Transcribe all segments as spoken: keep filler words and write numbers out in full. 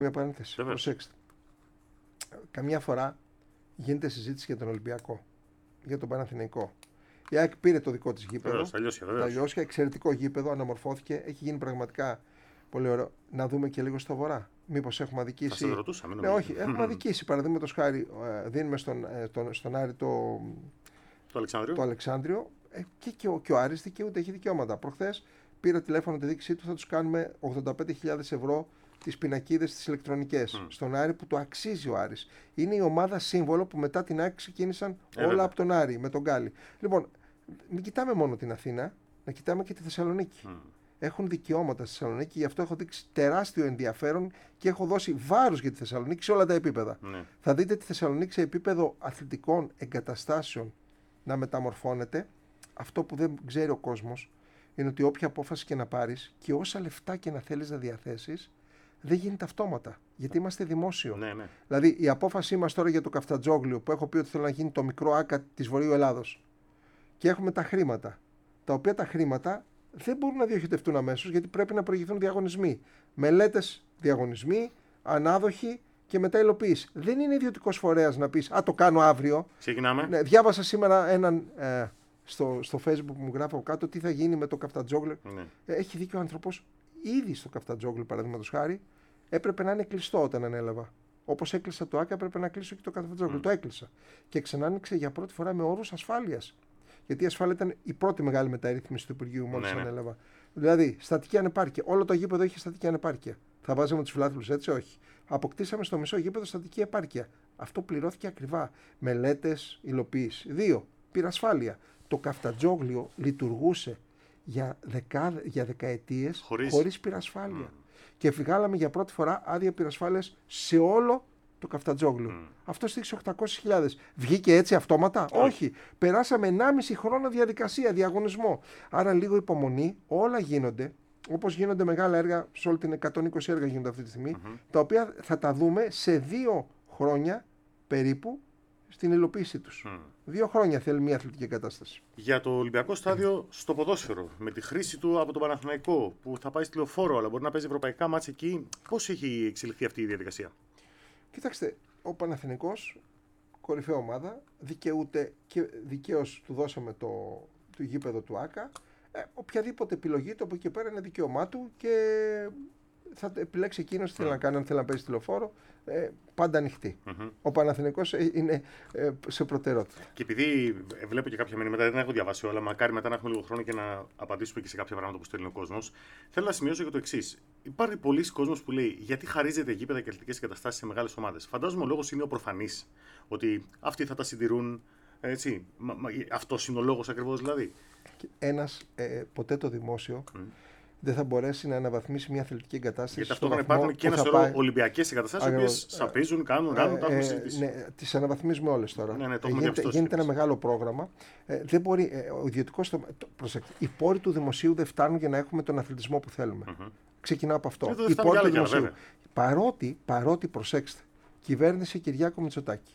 Μια παρένθεση. Βέβαια. Προσέξτε. Καμιά φορά γίνεται συζήτηση για τον Ολυμπιακό, για τον Παναθηναϊκό. Η ΑΕΚ πήρε το δικό της γήπεδο. Βεβαίως, τα Λιώσια, Τα βεβαίως. Λιώσια, εξαιρετικό γήπεδο, αναμορφώθηκε. Έχει γίνει πραγματικά πολύ ωραίο. Να δούμε και λίγο στο βορρά. Μήπως έχουμε αδικήσει. Θα σας ρωτούσα, μην Ναι, νομίζετε. όχι, έχουμε αδικήσει. Παραδείγματος χάρη, ε, δίνουμε στον, ε, τον, στον Άρη το, Το Αλεξάνδριο. το Αλεξάνδριο ε, και, και, ο, και ο Άρης δικαιούται, έχει δικαιώματα. Προχθές πήρα τηλέφωνο τη διοίκησή του, θα τους κάνουμε ογδόντα πέντε χιλιάδες ευρώ τις πινακίδες τις ηλεκτρονικές Mm. στον Άρη, που το αξίζει ο Άρης. Είναι η ομάδα σύμβολο που μετά την ΑΕΚ ξεκίνησαν Ε, όλα βέβαια. από τον Άρη με τον Γκάλι. Λοιπόν, μην κοιτάμε μόνο την Αθήνα, να κοιτάμε και τη Θεσσαλονίκη. Mm. Έχουν δικαιώματα στη Θεσσαλονίκη, γι' αυτό έχω δείξει τεράστιο ενδιαφέρον και έχω δώσει βάρος για τη Θεσσαλονίκη σε όλα τα επίπεδα. Ναι. Θα δείτε τη Θεσσαλονίκη σε επίπεδο αθλητικών εγκαταστάσεων να μεταμορφώνεται. Αυτό που δεν ξέρει ο κόσμος είναι ότι όποια απόφαση και να πάρεις και όσα λεφτά και να θέλεις να διαθέσεις, δεν γίνεται αυτόματα. Γιατί είμαστε δημόσιο. Ναι, ναι. Δηλαδή, η απόφασή μας τώρα για το Καφτατζόγλιο, που έχω πει ότι θέλω να γίνει το μικρό άκα της Βορείου Ελλάδος, και έχουμε τα χρήματα, τα οποία τα χρήματα δεν μπορούν να διοχετευτούν αμέσως, γιατί πρέπει να προηγηθούν διαγωνισμοί. Μελέτες, διαγωνισμοί, ανάδοχοι και μετά υλοποίηση. Δεν είναι ιδιωτικός φορέας να πεις «Α, το κάνω αύριο». Ξεκινάμε. Ναι, διάβασα σήμερα έναν ε, στο, στο Facebook που μου γράφω κάτω τι θα γίνει με το Καφτατζόγλιο. Ναι. Ε, έχει δίκιο ο άνθρωπος. Ήδη στο Καφτατζόγλιο, παραδείγματος χάρη, έπρεπε να είναι κλειστό όταν ανέλαβα. Όπως έκλεισα το ΆΚΑ, έπρεπε να κλείσω και το Καφτατζόγλιο. Mm. Το έκλεισα. Και ξανά άνοιξε για πρώτη φορά με όρους ασφάλειας. Γιατί η ασφάλεια ήταν η πρώτη μεγάλη μεταρρύθμιση του Υπουργείου μόλις Ναι, ναι. ανέλαβα. Δηλαδή, στατική ανεπάρκεια. Όλο το γήπεδο είχε στατική ανεπάρκεια. Θα βάζαμε τους φιλάθλους έτσι, όχι. Αποκτήσαμε στο μισό γήπεδο στατική επάρκεια. Αυτό πληρώθηκε ακριβά. Μελέτες, υλοποίηση. Δύο. Πυρασφάλεια. Το Καφτατζόγλιο λειτουργούσε για, δεκά, για δεκαετίες Χωρίς. χωρίς πυρασφάλεια. Mm. Και βγάλαμε για πρώτη φορά άδεια πυρασφάλειας σε όλο το Καφτατζόγλιο. Mm. Αυτό στήριξε οκτακόσιες χιλιάδες. Βγήκε έτσι αυτόματα? Όχι. Όχι. Περάσαμε ενάμιση χρόνο διαδικασία, διαγωνισμό. Άρα λίγο υπομονή, όλα γίνονται. Όπως γίνονται μεγάλα έργα, σε όλη την εκατόν είκοσι έργα γίνονται αυτή τη στιγμή, Mm-hmm. τα οποία θα τα δούμε σε δύο χρόνια περίπου στην υλοποίησή τους. Mm. Δύο χρόνια θέλει μια αθλητική κατάσταση. Για το Ολυμπιακό στάδιο στο ποδόσφαιρο, με τη χρήση του από τον Παναθηναϊκό, που θα πάει στη Λεωφόρο, αλλά μπορεί να παίζει ευρωπαϊκά μάτς εκεί, πώς έχει εξελιχθεί αυτή η διαδικασία? Κοιτάξτε, ο Παναθηναϊκός, κορυφαία ομάδα, δικαιούται και δικαίως του δώσαμε το, το γήπεδο του ΆΚΑ. Ε, οποιαδήποτε επιλογή του από εκεί και πέρα είναι δικαίωμά του και θα επιλέξει εκείνος τι θέλει να κάνει, αν θέλει να παίζει τηλεφόρο, ε, πάντα ανοιχτή. Mm-hmm. Ο Παναθηναϊκός ε, είναι ε, σε προτεραιότητα. Και επειδή βλέπω και κάποια μηνύματα, δεν έχω διαβάσει όλα, μακάρι μετά να έχουμε λίγο χρόνο και να απαντήσουμε και σε κάποια πράγματα που στέλνει ο κόσμος. Θέλω να σημειώσω για το εξής. Υπάρχει πολλοί κόσμος που λέει γιατί χαρίζεται γήπεδα και αθλητικές εγκαταστάσεις σε μεγάλες ομάδες. Φαντάζομαι ο λόγος είναι ο προφανής. Ότι αυτοί θα τα συντηρούν. Έτσι. Αυτό είναι ο λόγος ακριβώς δηλαδή. Ένας, ε, ποτέ το δημόσιο mm. δεν θα μπορέσει να αναβαθμίσει μια αθλητική εγκατάσταση. Γιατί ταυτόχρονα υπάρχουν και ένα σωρό ολυμπιακές εγκαταστάσεις οι οποίες σαπίζουν, κάνουν, κάνουν, τα έχουμε συζητήσει. Ναι, τις αναβαθμίζουμε όλες τώρα. Ναι, ναι, το ε, γίνεται, γίνεται ένα μεγάλο πρόγραμμα. Ε, δεν μπορεί, ε, ο ιδιωτικός, το, προσέξτε, οι πόροι του δημοσίου δεν φτάνουν για να έχουμε τον αθλητισμό που θέλουμε. Mm-hmm. Ξεκινάω από αυτό. Οι πόροι του δημοσίου. Παρότι, παρότι, προσέξτε, κυβέρνηση Κυριάκο Μητσοτάκη.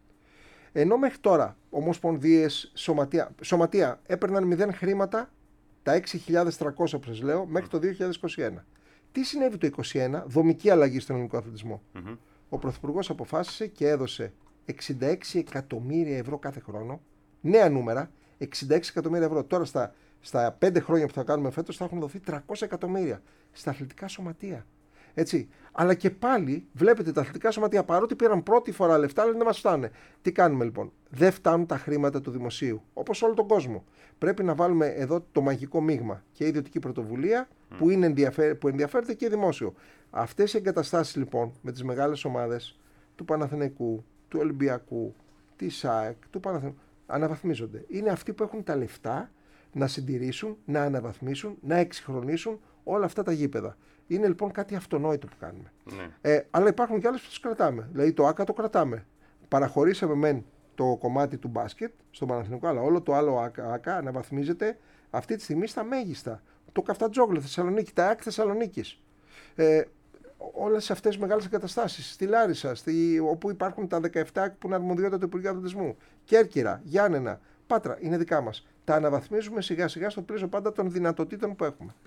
Ενώ μέχρι τώρα ομοσπονδίες, σωματεία, σωματεία έπαιρναν μηδέν χρήματα, τα έξι χιλιάδες τριακόσια που σας λέω, μέχρι το δύο χιλιάδες είκοσι ένα. Τι συνέβη το είκοσι ένα? Δομική αλλαγή στον ελληνικό αθλητισμό. Mm-hmm. Ο Πρωθυπουργός αποφάσισε και έδωσε εξήντα έξι εκατομμύρια ευρώ κάθε χρόνο, νέα νούμερα, εξήντα έξι εκατομμύρια ευρώ. Τώρα στα, στα πέντε χρόνια που θα κάνουμε φέτος θα έχουν δοθεί τριακόσια εκατομμύρια στα αθλητικά σωματεία. Έτσι. Αλλά και πάλι βλέπετε τα αθλητικά σωματεία, παρότι πήραν πρώτη φορά λεφτά, αλλά δεν μας φτάνουν. Τι κάνουμε λοιπόν? Δεν φτάνουν τα χρήματα του δημοσίου, όπως όλο τον κόσμο. Πρέπει να βάλουμε εδώ το μαγικό μείγμα και η ιδιωτική πρωτοβουλία mm. που, είναι ενδιαφέρ, που ενδιαφέρεται και δημόσιο. Αυτές οι εγκαταστάσεις λοιπόν με τις μεγάλες ομάδες του Παναθηναϊκού, του Ολυμπιακού, της ΑΕΚ, του Παναθηναϊκού, αναβαθμίζονται. Είναι αυτοί που έχουν τα λεφτά να συντηρήσουν, να αναβαθμίσουν, να εξυγχρονίσουν όλα αυτά τα γήπεδα. Είναι λοιπόν κάτι αυτονόητο που κάνουμε. Ναι. Ε, αλλά υπάρχουν και άλλες που τους κρατάμε. Δηλαδή το ΆΚΑ το κρατάμε. Παραχωρήσαμε μεν το κομμάτι του μπάσκετ στον Παναθηναϊκό, αλλά όλο το άλλο ΆΚΑ, ΆΚΑ αναβαθμίζεται αυτή τη στιγμή στα μέγιστα. Το Καφτατζόγλιο Θεσσαλονίκη, τα ΑΕΚ Θεσσαλονίκης. Ε, όλες αυτές τις μεγάλες εγκαταστάσεις. Στη Λάρισα, στη, όπου υπάρχουν τα δεκαεπτά που είναι αρμοδιότητα του Υπουργείου Αθλητισμού. Κέρκυρα, Γιάννενα, Πάτρα, είναι δικά μας. Τα αναβαθμίζουμε σιγά σιγά στο πλαίσιο πάντα των δυνατοτήτων που έχουμε.